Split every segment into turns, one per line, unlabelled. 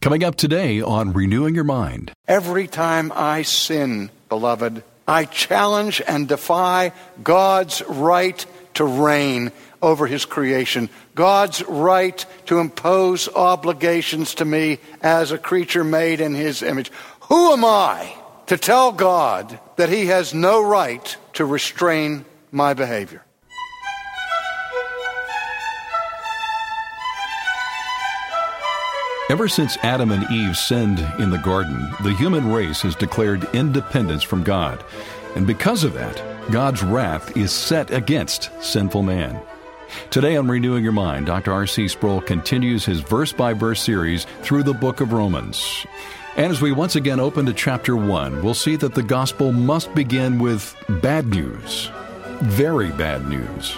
Coming up today on Renewing Your Mind.
Every time I sin, beloved, I challenge and defy God's right to reign over His creation, God's right to impose obligations to me as a creature made in His image. Who am I to tell God that He has no right to restrain my behavior?
Ever since Adam and Eve sinned in the garden, the human race has declared independence from God. And because of that, God's wrath is set against sinful man. Today on Renewing Your Mind, Dr. R.C. Sproul continues his verse-by-verse series through the book of Romans. And as we once again open to chapter 1, we'll see that the gospel must begin with bad news. Very bad news.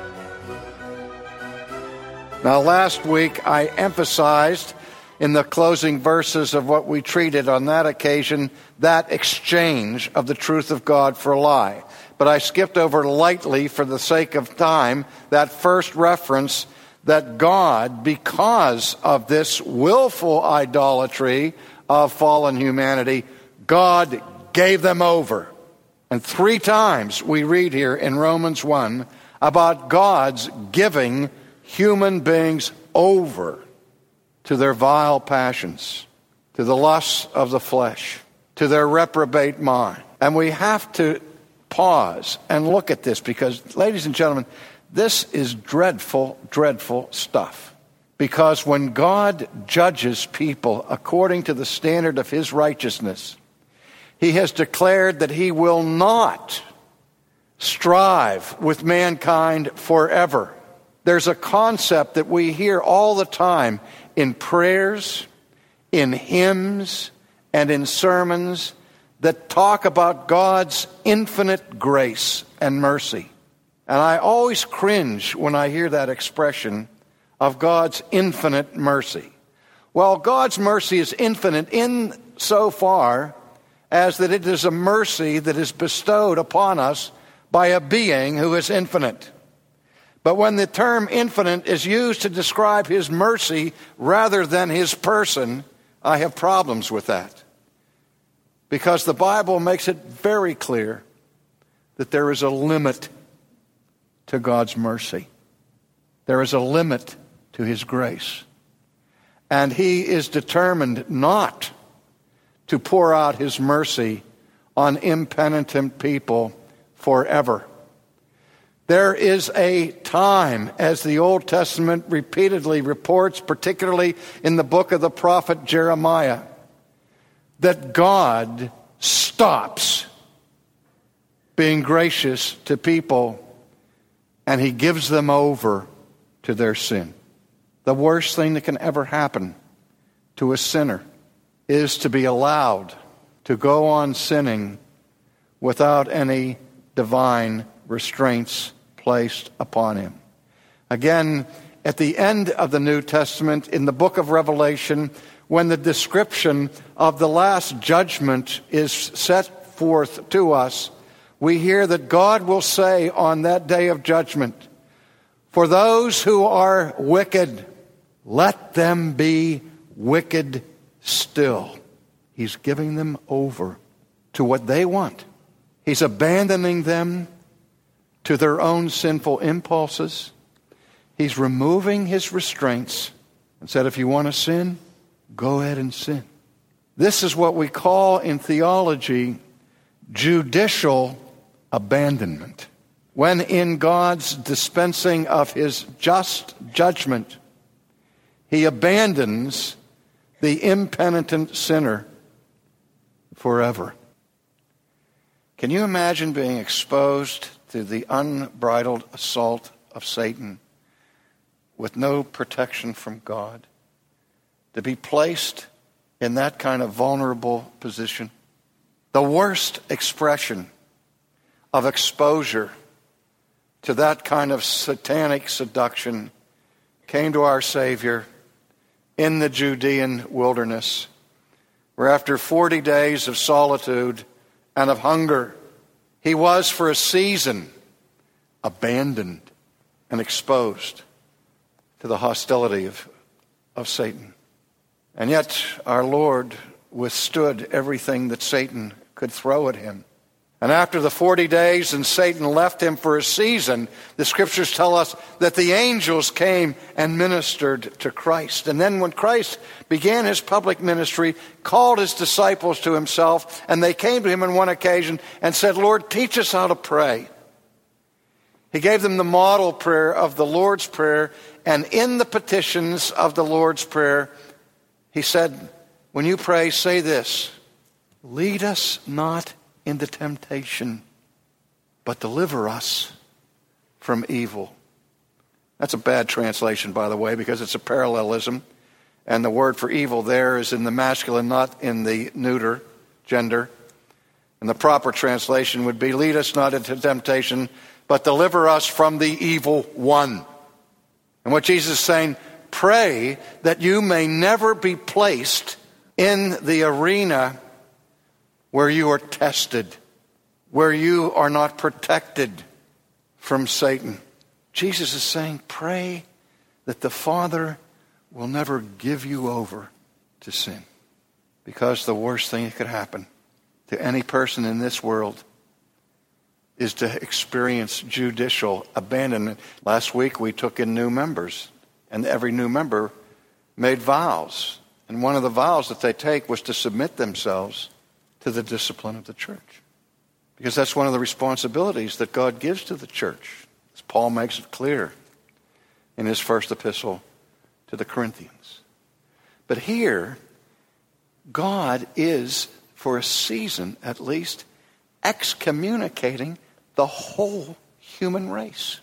Now, last week I emphasized in the closing verses of what we treated on that occasion, that exchange of the truth of God for a lie. But I skipped over lightly for the sake of time that first reference that God, because of this willful idolatry of fallen humanity, God gave them over. And 3 times we read here in Romans 1 about God's giving human beings over to their vile passions, to the lusts of the flesh, to their reprobate mind. And we have to pause and look at this because, ladies and gentlemen, this is dreadful, dreadful stuff. Because when God judges people according to the standard of His righteousness, He has declared that He will not strive with mankind forever. There's a concept that we hear all the time in prayers, in hymns, and in sermons that talk about God's infinite grace and mercy. And I always cringe when I hear that expression of God's infinite mercy. Well, God's mercy is infinite in so far as that it is a mercy that is bestowed upon us by a being who is infinite. But when the term infinite is used to describe His mercy rather than His person, I have problems with that. Because the Bible makes it very clear that there is a limit to God's mercy. There is a limit to His grace. And He is determined not to pour out His mercy on impenitent people forever. There is a time, as the Old Testament repeatedly reports, particularly in the book of the prophet Jeremiah, that God stops being gracious to people and He gives them over to their sin. The worst thing that can ever happen to a sinner is to be allowed to go on sinning without any divine restraints placed upon him. Again, at the end of the New Testament, in the book of Revelation, when the description of the last judgment is set forth to us, we hear that God will say on that day of judgment, "For those who are wicked, let them be wicked still." He's giving them over to what they want. He's abandoning them to their own sinful impulses. He's removing His restraints and said, if you want to sin, go ahead and sin. This is what we call in theology judicial abandonment. When in God's dispensing of His just judgment, He abandons the impenitent sinner forever. Can you imagine being exposed to the unbridled assault of Satan with no protection from God? To be placed in that kind of vulnerable position? The worst expression of exposure to that kind of satanic seduction came to our Savior in the Judean wilderness, where after 40 days of solitude and of hunger, He was for a season abandoned and exposed to the hostility of Satan. And yet our Lord withstood everything that Satan could throw at him. And after the 40 days and Satan left him for a season, the scriptures tell us that the angels came and ministered to Christ. And then when Christ began his public ministry, called his disciples to himself, and they came to him on one occasion and said, "Lord, teach us how to pray." He gave them the model prayer of the Lord's Prayer, and in the petitions of the Lord's Prayer, he said, when you pray, say this: "Lead us not into temptation, but deliver us from evil." That's a bad translation, by the way, because it's a parallelism. And the word for evil there is in the masculine, not in the neuter gender. And the proper translation would be, lead us not into temptation, but deliver us from the evil one. And what Jesus is saying, pray that you may never be placed in the arena where you are tested, where you are not protected from Satan. Jesus is saying, pray that the Father will never give you over to sin. Because the worst thing that could happen to any person in this world is to experience judicial abandonment. Last week we took in new members, and every new member made vows. And one of the vows that they take was to submit themselves to the discipline of the church. Because that's one of the responsibilities that God gives to the church, as Paul makes it clear in his first epistle to the Corinthians. But here, God is, for a season at least, excommunicating the whole human race.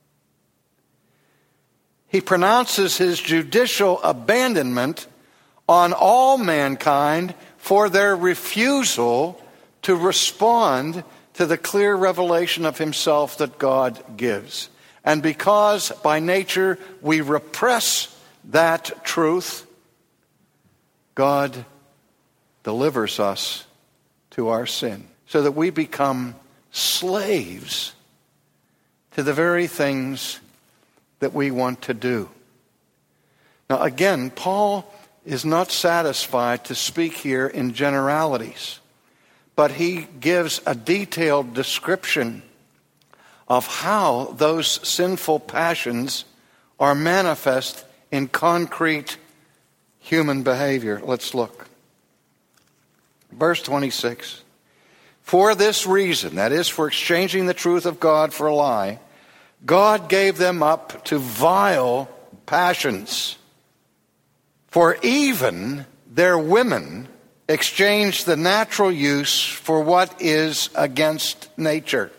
He pronounces his judicial abandonment on all mankind for their refusal to respond to the clear revelation of himself that God gives. And because by nature we repress that truth, God delivers us to our sin, so that we become slaves to the very things that we want to do. Now again, Paul is not satisfied to speak here in generalities, but he gives a detailed description of how those sinful passions are manifest in concrete human behavior. Let's look. Verse 26. For this reason, that is, for exchanging the truth of God for a lie, God gave them up to vile passions. For even their women exchanged the natural use for what is against nature.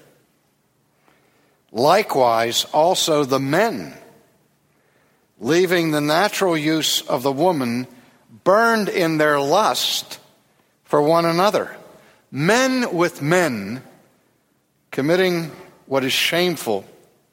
Likewise, also the men, leaving the natural use of the woman, burned in their lust for one another. Men with men committing what is shameful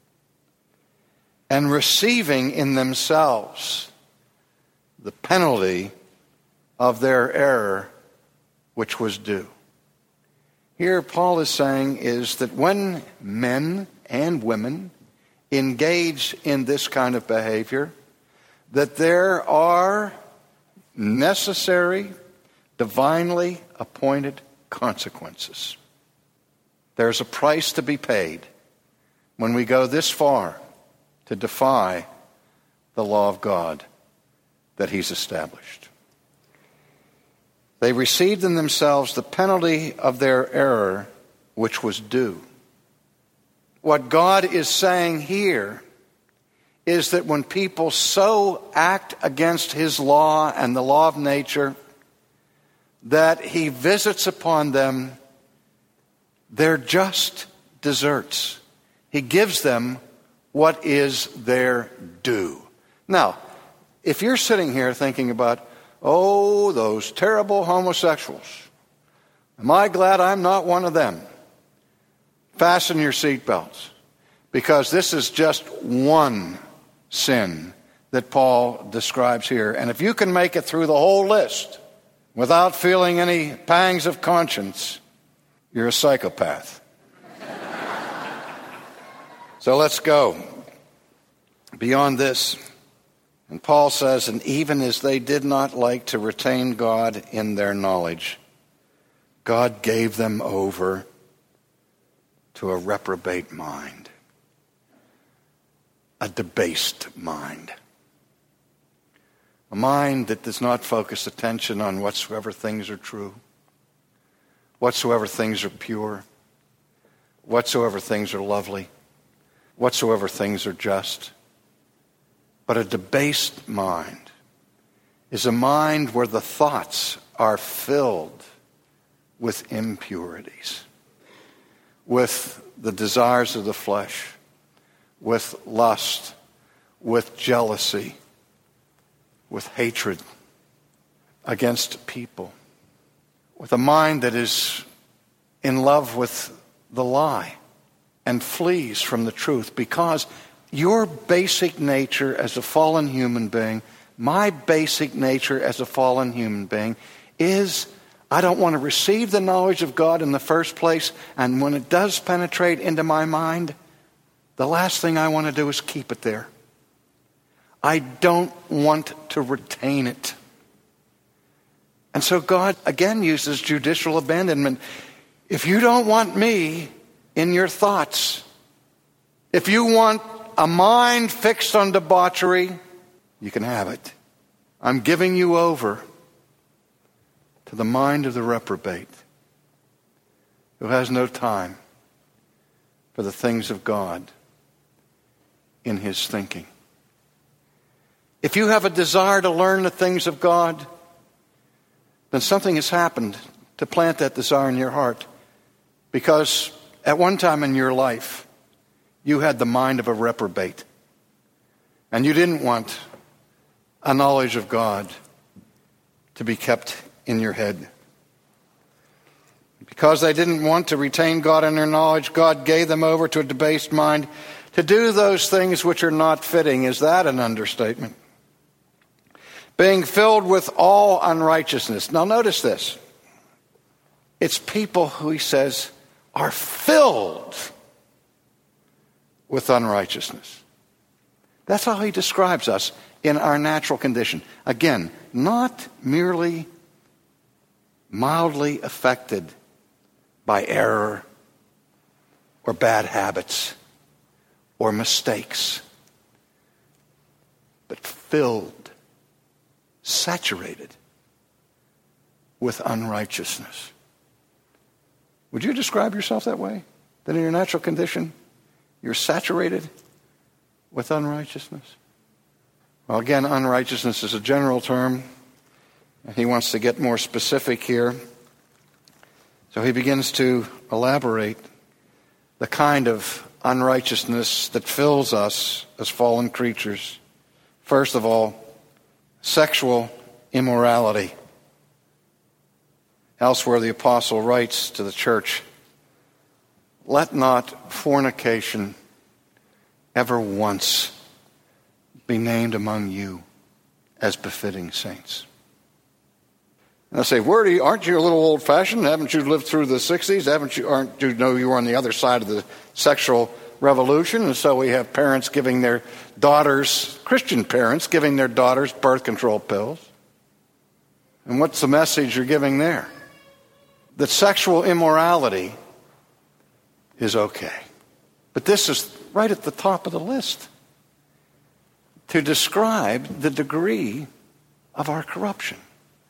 and receiving in themselves the penalty of their error which was due. Here Paul is saying is that when men and women engage in this kind of behavior, that there are necessary, divinely appointed consequences. There's a price to be paid when we go this far to defy the law of God that he's established. They received in themselves the penalty of their error which was due. What God is saying here is that when people so act against his law and the law of nature that he visits upon them their just deserts. He gives them what is their due. Now, if you're sitting here thinking about, oh, those terrible homosexuals, am I glad I'm not one of them? Fasten your seatbelts, because this is just one sin that Paul describes here. And if you can make it through the whole list without feeling any pangs of conscience, you're a psychopath. So let's go beyond this. And Paul says, and even as they did not like to retain God in their knowledge, God gave them over to a reprobate mind, a debased mind. A mind that does not focus attention on whatsoever things are true, whatsoever things are pure, whatsoever things are lovely, whatsoever things are just. But a debased mind is a mind where the thoughts are filled with impurities, with the desires of the flesh, with lust, with jealousy, with hatred against people, with a mind that is in love with the lie and flees from the truth, because your basic nature as a fallen human being, my basic nature as a fallen human being, is I don't want to receive the knowledge of God in the first place, and when it does penetrate into my mind, the last thing I want to do is keep it there. I don't want to retain it. And so God again uses judicial abandonment. If you don't want me in your thoughts, if you want a mind fixed on debauchery, you can have it. I'm giving you over to the mind of the reprobate, who has no time for the things of God in his thinking. If you have a desire to learn the things of God, then something has happened to plant that desire in your heart. Because at one time in your life, you had the mind of a reprobate. And you didn't want a knowledge of God to be kept in your head. Because they didn't want to retain God in their knowledge, God gave them over to a debased mind to do those things which are not fitting. Is that an understatement? Being filled with all unrighteousness. Now notice this. It's people who, he says, are filled with unrighteousness. That's how he describes us in our natural condition. Again, not merely mildly affected by error or bad habits or mistakes, but filled, saturated with unrighteousness. Would you describe yourself that way? That in your natural condition, you're saturated with unrighteousness? Well, again, unrighteousness is a general term. He wants to get more specific here. So he begins to elaborate the kind of unrighteousness that fills us as fallen creatures. First of all, sexual immorality. Elsewhere, the apostle writes to the church, "Let not fornication ever once be named among you as befitting saints." And I say, aren't you a little old-fashioned? Haven't you lived through the 60s? Aren't you know you were on the other side of the sexual revolution? And so we have parents giving their daughters, Christian parents, giving their daughters birth control pills. And what's the message you're giving there? That sexual immorality is okay. But this is right at the top of the list to describe the degree of our corruption.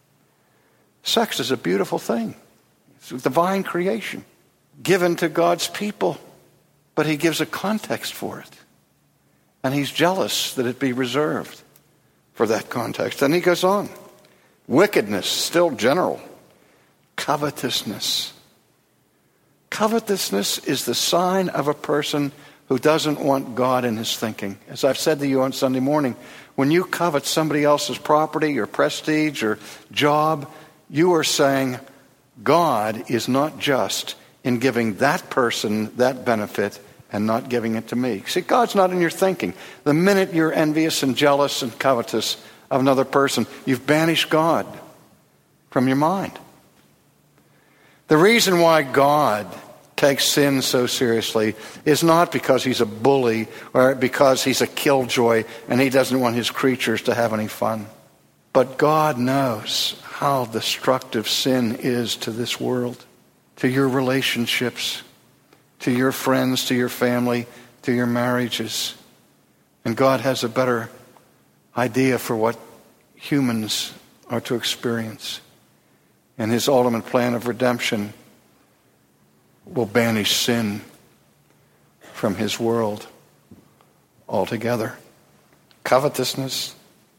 Sex is a beautiful thing. It's a divine creation given to God's people, but he gives a context for it. And he's jealous that it be reserved for that context. And he goes on. Wickedness, still general. Covetousness. Covetousness is the sign of a person who doesn't want God in his thinking. As I've said to you on Sunday morning, when you covet somebody else's property or prestige or job, you are saying God is not just in giving that person that benefit and not giving it to me. See, God's not in your thinking. The minute you're envious and jealous and covetous of another person, you've banished God from your mind. The reason why God takes sin so seriously is not because he's a bully or because he's a killjoy and he doesn't want his creatures to have any fun. But God knows how destructive sin is to this world, to your relationships, to your friends, to your family, to your marriages. And God has a better idea for what humans are to experience. And his ultimate plan of redemption will banish sin from his world altogether. Covetousness,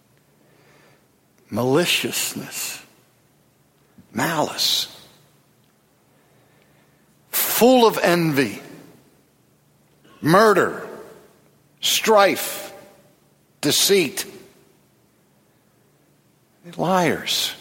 maliciousness, malice, full of envy, murder, strife, deceit, liars,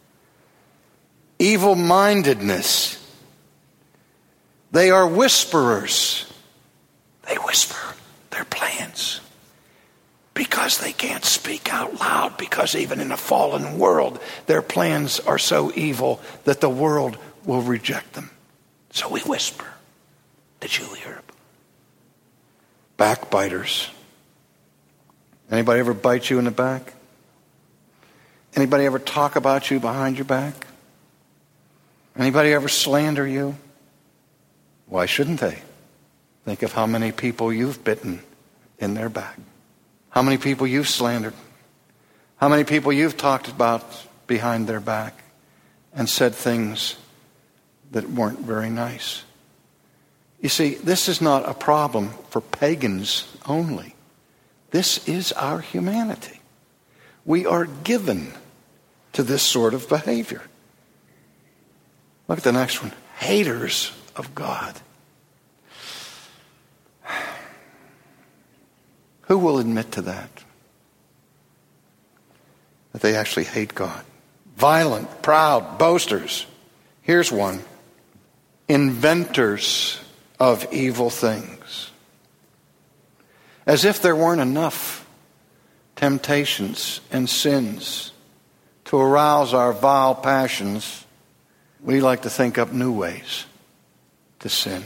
evil-mindedness. They are whisperers. They whisper their plans because they can't speak out loud, because even in a fallen world, their plans are so evil that the world will reject them. So we whisper. Did you hear it? Backbiters. Anybody ever bite you in the back? Anybody ever talk about you behind your back? Anybody ever slander you? Why shouldn't they? Think of how many people you've bitten in their back. How many people you've slandered. How many people you've talked about behind their back and said things that weren't very nice. You see, this is not a problem for pagans only. This is our humanity. We are given to this sort of behavior. Look at the next one. Haters of God. Who will admit to that? That they actually hate God. Violent, proud, boasters. Here's one. Inventors of evil things. As if there weren't enough temptations and sins to arouse our vile passions, we like to think up new ways to sin.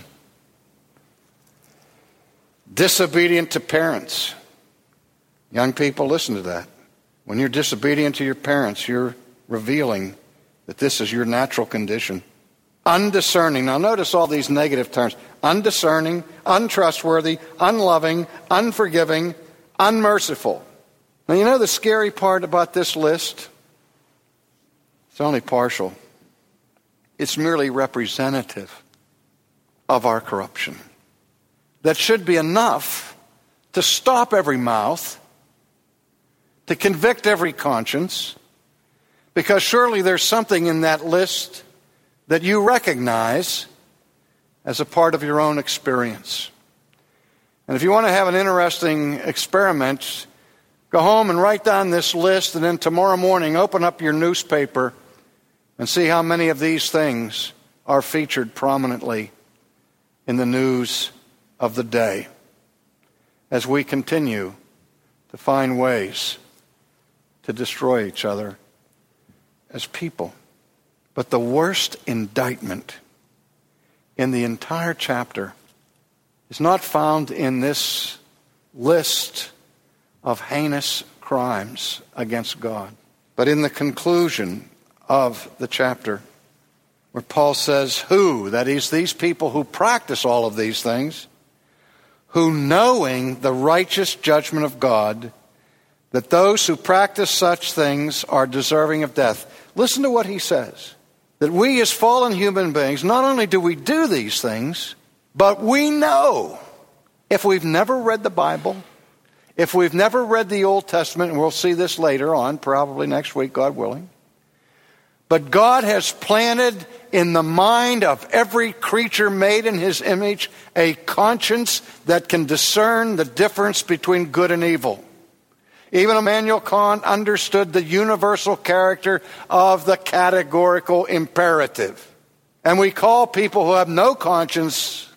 Disobedient to parents. Young people, listen to that. When you're disobedient to your parents, you're revealing that this is your natural condition. Undiscerning. Now notice all these negative terms. Undiscerning, untrustworthy, unloving, unforgiving, unmerciful. Now you know the scary part about this list? It's only partial. It's merely representative of our corruption. That should be enough to stop every mouth, to convict every conscience, because surely there's something in that list that you recognize as a part of your own experience. And if you want to have an interesting experiment, go home and write down this list, and then tomorrow morning open up your newspaper and see how many of these things are featured prominently in the news of the day as we continue to find ways to destroy each other as people. But the worst indictment in the entire chapter is not found in this list of heinous crimes against God, but in the conclusion of the chapter, where Paul says, who, that is, these people who practice all of these things, who knowing the righteous judgment of God, that those who practice such things are deserving of death. Listen to what he says. That we as fallen human beings, not only do we do these things, but we know, if we've never read the Bible, if we've never read the Old Testament, and we'll see this later on, probably next week, God willing, but God has planted in the mind of every creature made in his image a conscience that can discern the difference between good and evil. Even Immanuel Kant understood the universal character of the categorical imperative. And we call people who have no conscience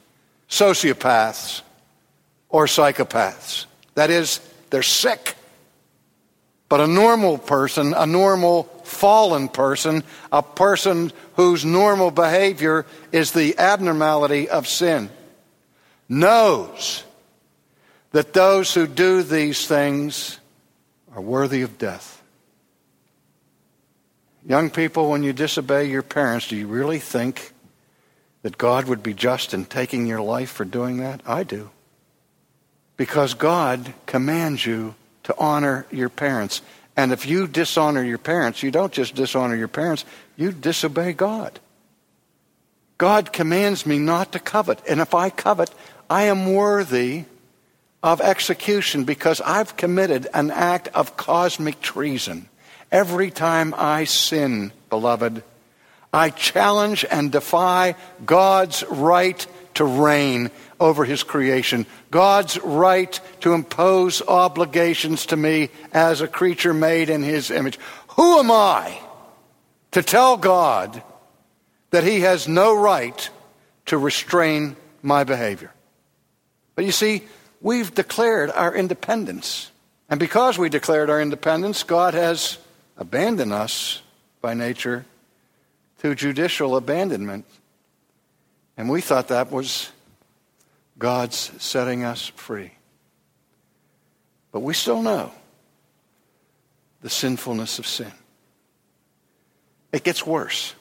sociopaths or psychopaths. That is, they're sick. But a normal person, a normal fallen person, a person whose normal behavior is the abnormality of sin, knows that those who do these things are worthy of death. Young people, when you disobey your parents, do you really think that God would be just in taking your life for doing that? I do. Because God commands you to honor your parents. And if you dishonor your parents, you don't just dishonor your parents, you disobey God. God commands me not to covet. And if I covet, I am worthy of execution because I've committed an act of cosmic treason. Every time I sin, beloved, I challenge and defy God's right to reign over his creation, God's right to impose obligations to me as a creature made in his image. Who am I to tell God that he has no right to restrain my behavior? But you see, we've declared our independence. And because we declared our independence, God has abandoned us by nature to judicial abandonment. And we thought that was God's setting us free. But we still know the sinfulness of sin. It gets worse.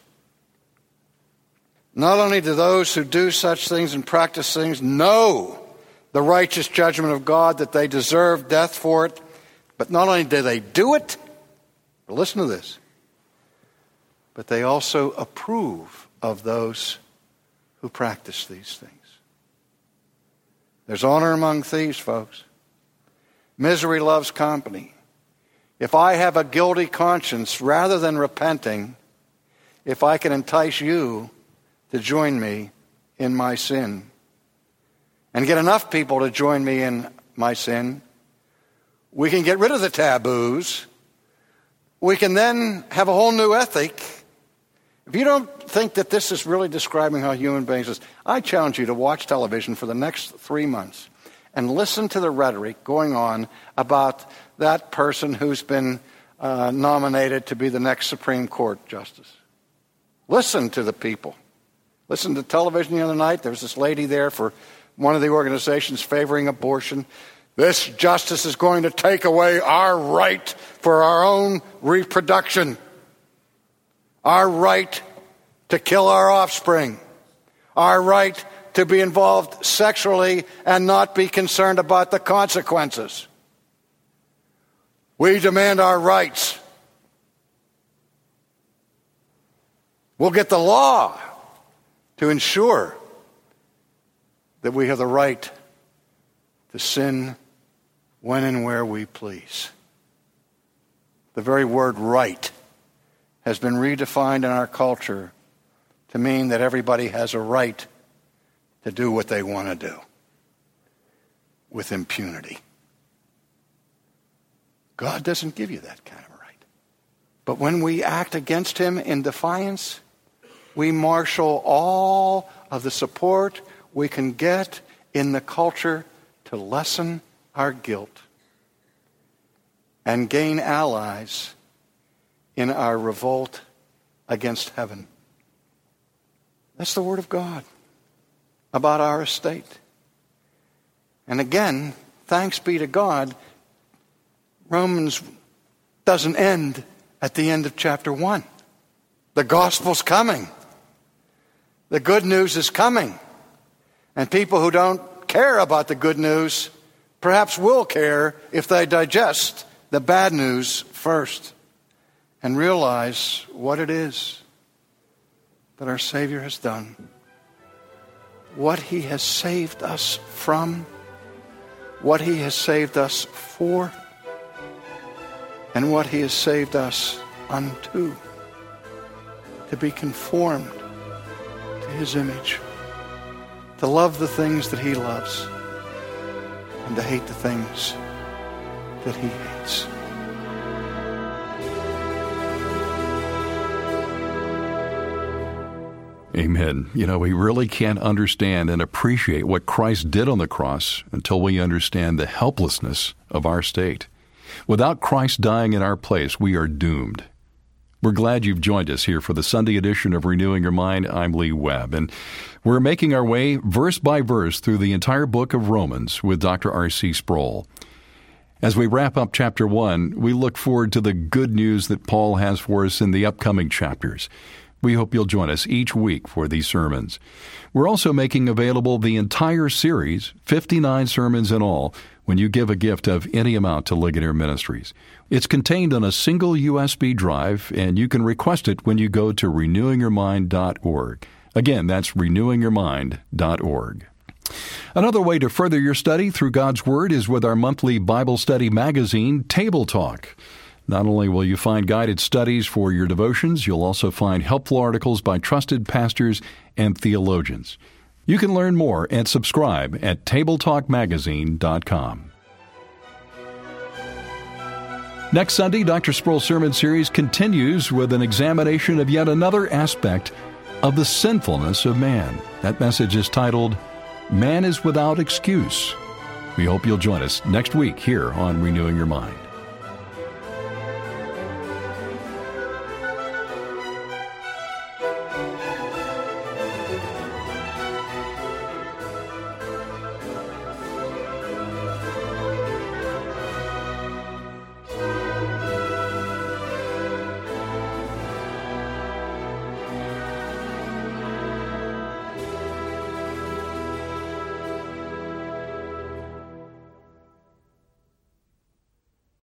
Not only do those who do such things and practice things know the righteous judgment of God, that they deserve death for it, but not only do they do it, but listen to this, but they also approve of those who practice these things. There's honor among thieves, folks. Misery loves company. If I have a guilty conscience, rather than repenting, if I can entice you to join me in my sin, and get enough people to join me in my sin, we can get rid of the taboos. We can then have a whole new ethic. If you don't think that this is really describing how human beings is, I challenge you to watch television for the next 3 months and listen to the rhetoric going on about that person who's been nominated to be the next Supreme Court justice. Listen to the people. Listen to television the other night. There was this lady there for one of the organizations favoring abortion. This justice is going to take away our right for our own reproduction, our right to kill our offspring, our right to be involved sexually and not be concerned about the consequences. We demand our rights. We'll get the law to ensure that we have the right to sin when and where we please. The very word right has been redefined in our culture to mean that everybody has a right to do what they want to do with impunity. God doesn't give you that kind of a right. But when we act against him in defiance, we marshal all of the support we can get in the culture to lessen our guilt and gain allies in our revolt against heaven. That's the Word of God about our estate. And again, thanks be to God, Romans doesn't end at the end of chapter 1. The gospel's coming. The good news is coming. And people who don't care about the good news perhaps will care if they digest the bad news first and realize what it is that our Savior has done, what he has saved us from, what he has saved us for, and what he has saved us unto, to be conformed to his image, to love the things that he loves and to hate the things that he hates.
Amen. You know, we really can't understand and appreciate what Christ did on the cross until we understand the helplessness of our state. Without Christ dying in our place, we are doomed. We're glad you've joined us here for the Sunday edition of Renewing Your Mind. I'm Lee Webb, and we're making our way verse by verse through the entire book of Romans with Dr. R.C. Sproul. As we wrap up chapter 1, we look forward to the good news that Paul has for us in the upcoming chapters. We hope you'll join us each week for these sermons. We're also making available the entire series, 59 sermons in all, when you give a gift of any amount to Ligonier Ministries. It's contained on a single USB drive, and you can request it when you go to renewingyourmind.org. Again, that's renewingyourmind.org. Another way to further your study through God's Word is with our monthly Bible study magazine, Table Talk. Not only will you find guided studies for your devotions, you'll also find helpful articles by trusted pastors and theologians. You can learn more and subscribe at tabletalkmagazine.com. Next Sunday, Dr. Sproul's sermon series continues with an examination of yet another aspect of the sinfulness of man. That message is titled, Man is Without Excuse. We hope you'll join us next week here on Renewing Your Mind.